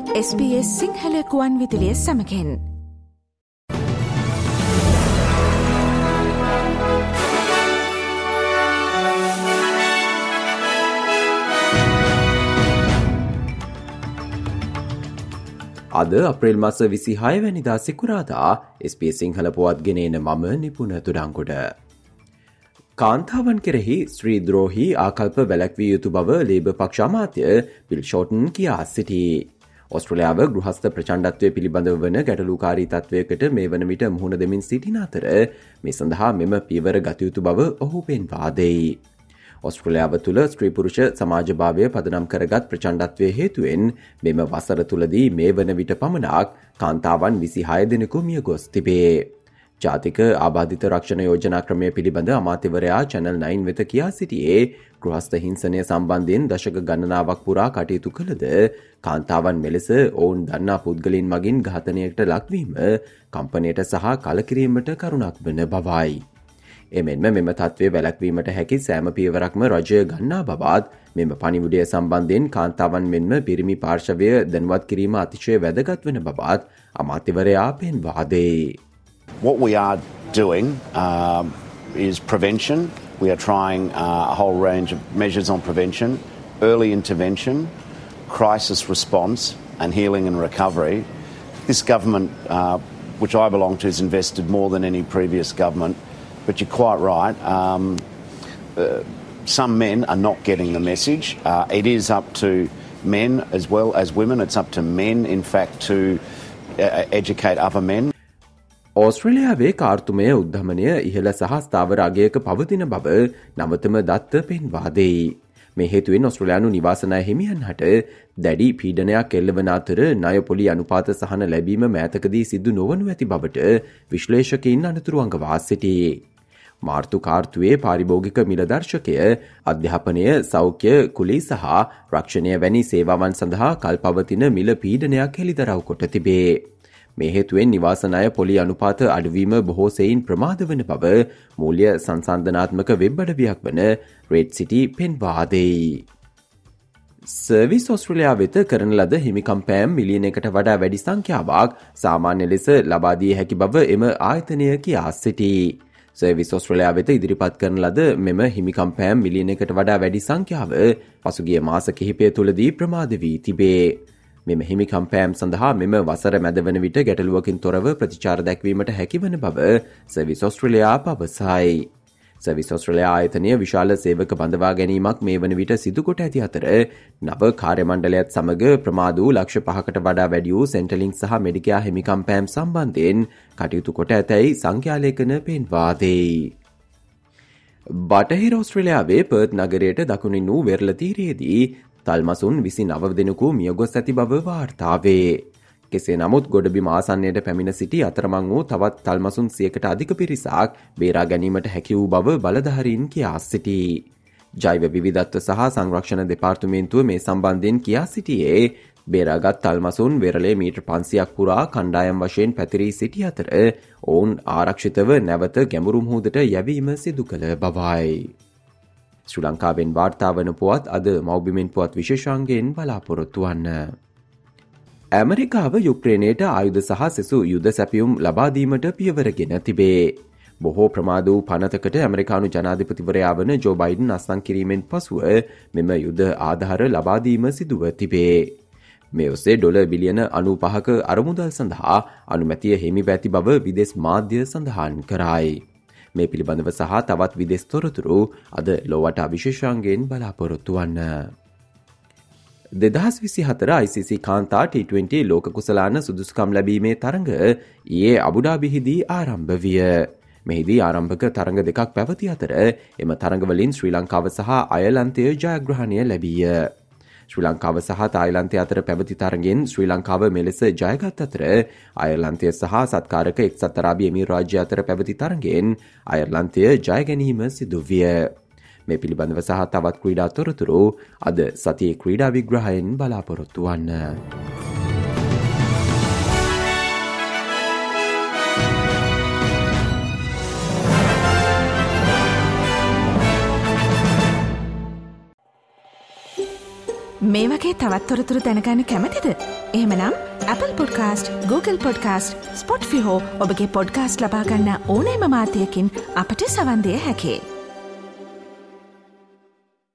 SBS Sinhala කුවන් විදුලිය සමඟෙන් අද අප්‍රේල් මාස 26 වැනිදා සිකුරාදා SBS සිංහල පුවත් ගෙනෙන මම නිපුණ තුඩංගොඩ. කාන්තාවන් කෙරෙහි ස්ත්‍රී ද්‍රෝහී ආකල්ප වැළැක්විය යුතු බව ලේබර් පක්ෂ අමාත්‍ය බිල් ෂෝටන් කියා සිටී. ඔස්ට්‍රේලියාව ගෘහස්ත ප්‍රචණ්ඩත්වය පිළිබඳව වන ගැටලුකාරී තත්ත්වයකට මේ වන විට මුහුණ දෙමින් සිටින අතර මේ සඳහා මෙම පියවර ගත යුතු බව ඔහු පෙන්වා දෙයි. ඔස්ට්‍රේලියාව තුළ ස්ත්‍රී පුරුෂ සමාජභාවය පදනම් කරගත් ප්‍රචණ්ඩත්වය හේතුවෙන් මෙම වසර තුළදී මේ වන විට පමණක් කාන්තාවන් 26 දෙනෙකු මිය ගොස් තිබේ. ජාතික ආබාධිත රක්ෂණ යෝජනා ක්‍රමය පිළිබඳ අමාත්‍යවරයා චැනල් 9 වෙත කියා සිටියේ ගෘහස්ත හිංසනය සම්බන්ධයෙන් දශක ගණනාවක් පුරා කටයුතු කළද කාන්තාවන් මෙලෙස ඔවුන් දන්නා පුද්ගලයන් මගින් ඝාතනයට ලක්වීම කම්පනයට සහ කලකිරීමට කරුණක් වන බවයි. එමෙන්ම මෙම තත්ත්වය වැළැක්වීමට හැකි සෑම පියවරක්ම රජය ගන්නා බවත් මෙම පණිවුඩය සම්බන්ධයෙන් කාන්තාවන් මෙන්ම පිරිමි පාර්ශවය දැනුවත් කිරීම අතිශය වැදගත් වන බවත් අමාත්‍යවරයා පෙන්වා දෙයි. What we are doing is prevention. We are trying a whole range of measures on prevention, early intervention, crisis response and healing and recovery. This government, which I belong to, has invested more than any previous government, but you're quite right. Some men are not getting the message. It is up to men as well as women. It's up to men, in fact, to educate other men. ඕස්ට්‍රේලියාවේ කාර්තුමය උද්ධමනය ඉහළ සහ ස්ථාවර අගයක පවතින බව නවතම දත්ත පෙන්වා දෙයි. මේ හේතුවෙන් ඔස්ට්‍රේලියානු නිවාස ණය හිමියන් හට දැඩි පීඩනයක් එල්ලවන අතර ණය පොලි අනුපාත සහන ලැබීම මෑතකදී සිදු නොවනු ඇති බවට විශ්ලේෂකයින් අනතුරු අඟවා සිටී. මාර්තු කාර්තුවේ පාරිභෝගික මිල දර්ශකය අධ්‍යාපනය, සෞඛ්‍ය, කුලී සහ රක්ෂණය වැනි සේවාවන් සඳහා කල්පවතින මිල පීඩනයක් හෙළිදරව් කොට තිබේ. මේ හේතුවෙන් නිවාස ණය පොලි අනුපාත අඩුවීම බොහෝ සෙයින් ප්‍රමාද වන බව මූල්‍ය සංසන්දනාත්මක වෙබ් අඩවියක් වන රෙඩ් සිටි පෙන්වා දෙයි. සර්විස් ඔස්ට්‍රේලියාව වෙත කරන ලද හිමිකම් පෑම් මිලියනයකට වඩා වැඩි සංඛ්‍යාවක් සාමාන්‍ය ලෙස ලබා දිය හැකි බව එම ආයතනය කියා සිටී. සර්විස් ඔස්ට්‍රේලියාව වෙත ඉදිරිපත් කරන ලද මෙම හිමිකම් පෑම් මිලියනයකට වඩා වැඩි සංඛ්‍යාව පසුගිය මාස කිහිපය තුළදී ප්‍රමාද වී තිබේ. මෙම හිමිකම් පෑම් සඳහා මෙම වසර මැද වන විට ගැටලුවකින් තොරව ප්‍රතිචාර දැක්වීමට හැකිවන බව සර්විස් ඔස්ට්‍රේලියා පවසයි. සර්විස් ඔස්ට්‍රේලියා ආයතනය විශාල සේවක බඳවා ගැනීමක් මේ වන විට සිදු කොට ඇති අතර නව කාර්ය මණ්ඩලයත් සමග ප්‍රමාද වූ ලක්ෂ 5කට වඩා වැඩි වූ සෙන්ටලින්ක් සහ මෙඩිකෙයා හිමිකම් පෑම් සම්බන්ධයෙන් කටයුතු කොට ඇතැයි සංඛ්‍යාලේඛන පෙන්වා දෙයි. බටහිර ඔස්ට්‍රේලියාවේ පර්ත් නගරයට දකුණින් වූ වෙරළ තීරයේදී තල්මසුන් 29 දෙනෙකු මියගොස් ඇති බව වාර්තා වේ. කෙසේ නමුත් ගොඩබිම ආසන්නයට පැමිණ සිටි අතරමං වූ තවත් තල්මසුන් 100කට අධික පිරිසක් බේරා ගැනීමට හැකි වූ බව බලධාරීන් කියා සිටී. ජෛව විවිධත්ව සහ සංරක්ෂණ දෙපාර්තමේන්තුව මේ සම්බන්ධයෙන් කියා සිටියේ බේරාගත් තල්මසුන් වෙරළේ මීටර් 500ක් පුරා කණ්ඩායම් වශයෙන් පැතිරී සිටි අතර ඔවුන් ආරක්ෂිතව නැවත ගැඹුරු මුහුදට යැවීම සිදු කළ බවයි. ශ්‍රී ලංකාවෙන් වාර්තා වන පුවත් අද මව්බිමෙන් පුවත් විශේෂාංගයෙන් බලාපොරොත්තු වන්න. ඇමරිකාව යුක්‍රේනයට ආයුධ සහ සෙසු යුද සැපියුම් ලබා දීමට පියවරගෙන තිබේ. බොහෝ ප්‍රමාද වූ පනතකට ඇමරිකානු ජනාධිපතිවරයා වන ජෝ බයිඩන් අත්සන් කිරීමෙන් පසුව මෙම යුද ආධාර ලබා දීම සිදුව තිබේ. මේ ඔස්සේ ඩොලර් බිලියන 95ක අරමුදල් සඳහා අනුමැතිය හිමිව ඇති බව විදේශ මාධ්‍ය සඳහන් කරයි. මේ පිළිබඳව සහ තවත් විදේශ තොරතුරු අද ලොවට විශේෂාංගයෙන් බලාපොරොත්තු වන්න. 2024 ICC කාන්තා T20 ලෝක කුසලාන සුදුසුකම් ලැබීමේ තරඟ ඊයේ අබුඩාබිහිදී ආරම්භ විය. මෙහිදී ආරම්භක තරඟ දෙකක් පැවති අතර එම තරඟවලින් ශ්‍රී ලංකාව සහ අයර්ලන්තය ජයග්‍රහණය ලැබීය. ශ්‍රී ලංකාව සහ තායිලන්තය අතර පැවති තරගෙන් ශ්‍රී ලංකාව මෙලෙස ජයගත් අතර අයර්ලන්තය සහ සත්කාරක එක්සත් අරාබි එමිරාජ්‍ය අතර පැවති තරගෙන් අයර්ලන්තය ජය ගැනීම සිදු විය. මේ පිළිබඳව සහ තවත් ක්‍රීඩා තොරතුරු අද සතියේ ක්‍රීඩා විග්‍රහයෙන් බලාපොරොත්තු වන්න. මේ වගේ තවත් තොරතුරු දැනගන්න කැමතිද? එහෙමනම් Apple Podcast, Google Podcast, Spotify හෝ ඔබගේ පොඩ්කාස්ට් ලබා ගන්න ඕනෑම මාධ්‍යයකින් අපට සවන් දිය හැකියි.